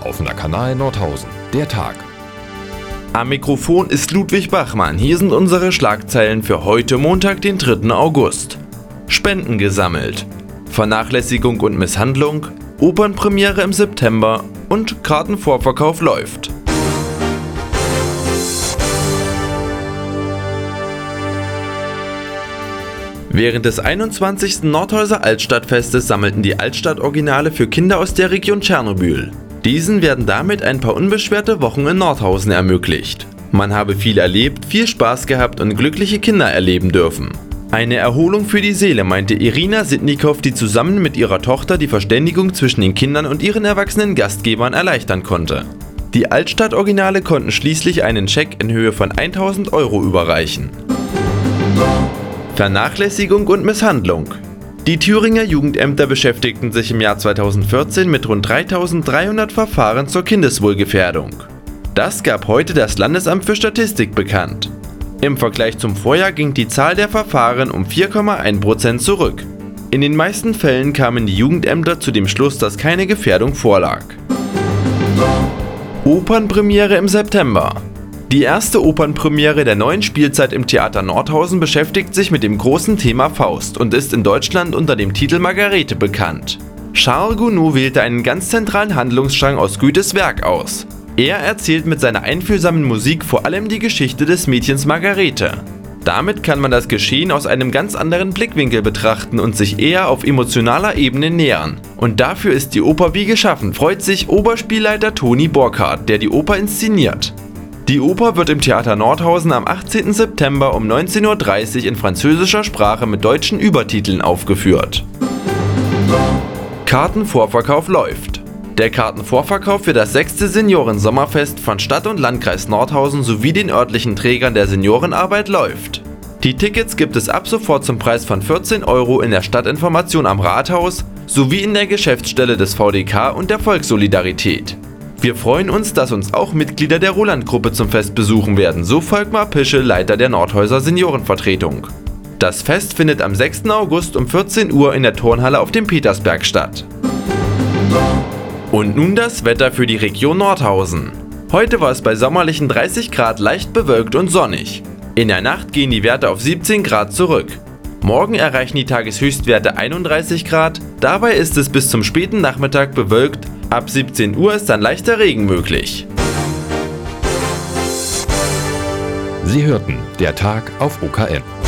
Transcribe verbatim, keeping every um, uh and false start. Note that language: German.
Offener Kanal Nordhausen, der Tag. Am Mikrofon ist Ludwig Bachmann. Hier sind unsere Schlagzeilen für heute Montag, den dritten August. Spenden gesammelt, Vernachlässigung und Misshandlung, Opernpremiere im September und Kartenvorverkauf läuft. Während des einundzwanzigsten Nordhauser Altstadtfestes sammelten die Altstadt-Originale für Kinder aus der Region Tschernobyl. Diesen werden damit ein paar unbeschwerte Wochen in Nordhausen ermöglicht. Man habe viel erlebt, viel Spaß gehabt und glückliche Kinder erleben dürfen. Eine Erholung für die Seele, meinte Irina Sitnikow, die zusammen mit ihrer Tochter die Verständigung zwischen den Kindern und ihren erwachsenen Gastgebern erleichtern konnte. Die Altstadt-Originale konnten schließlich einen Scheck in Höhe von tausend Euro überreichen. Vernachlässigung und Misshandlung. Die Thüringer Jugendämter beschäftigten sich im Jahr zweitausendvierzehn mit rund dreitausenddreihundert Verfahren zur Kindeswohlgefährdung. Das gab heute das Landesamt für Statistik bekannt. Im Vergleich zum Vorjahr ging die Zahl der Verfahren um vier Komma eins Prozent zurück. In den meisten Fällen kamen die Jugendämter zu dem Schluss, dass keine Gefährdung vorlag. Opernpremiere im September. Die erste Opernpremiere der neuen Spielzeit im Theater Nordhausen beschäftigt sich mit dem großen Thema Faust und ist in Deutschland unter dem Titel Margarete bekannt. Charles Gounod wählte einen ganz zentralen Handlungsstrang aus Goethes Werk aus. Er erzählt mit seiner einfühlsamen Musik vor allem die Geschichte des Mädchens Margarete. Damit kann man das Geschehen aus einem ganz anderen Blickwinkel betrachten und sich eher auf emotionaler Ebene nähern. Und dafür ist die Oper wie geschaffen, freut sich Oberspielleiter Toni Borchardt, der die Oper inszeniert. Die Oper wird im Theater Nordhausen am achtzehnten September um neunzehn Uhr dreißig in französischer Sprache mit deutschen Übertiteln aufgeführt. Kartenvorverkauf läuft. Der Kartenvorverkauf für das sechste Seniorensommerfest von Stadt und Landkreis Nordhausen sowie den örtlichen Trägern der Seniorenarbeit läuft. Die Tickets gibt es ab sofort zum Preis von vierzehn Euro in der Stadtinformation am Rathaus sowie in der Geschäftsstelle des V D K und der Volkssolidarität. Wir freuen uns, dass uns auch Mitglieder der Roland-Gruppe zum Fest besuchen werden, so Volkmar Pische, Leiter der Nordhauser Seniorenvertretung. Das Fest findet am sechsten August um vierzehn Uhr in der Turnhalle auf dem Petersberg statt. Und nun das Wetter für die Region Nordhausen. Heute war es bei sommerlichen dreißig Grad leicht bewölkt und sonnig. In der Nacht gehen die Werte auf siebzehn Grad zurück. Morgen erreichen die Tageshöchstwerte einunddreißig Grad, dabei ist es bis zum späten Nachmittag bewölkt. Ab siebzehn Uhr ist dann leichter Regen möglich. Sie hörten der Tag auf O K N.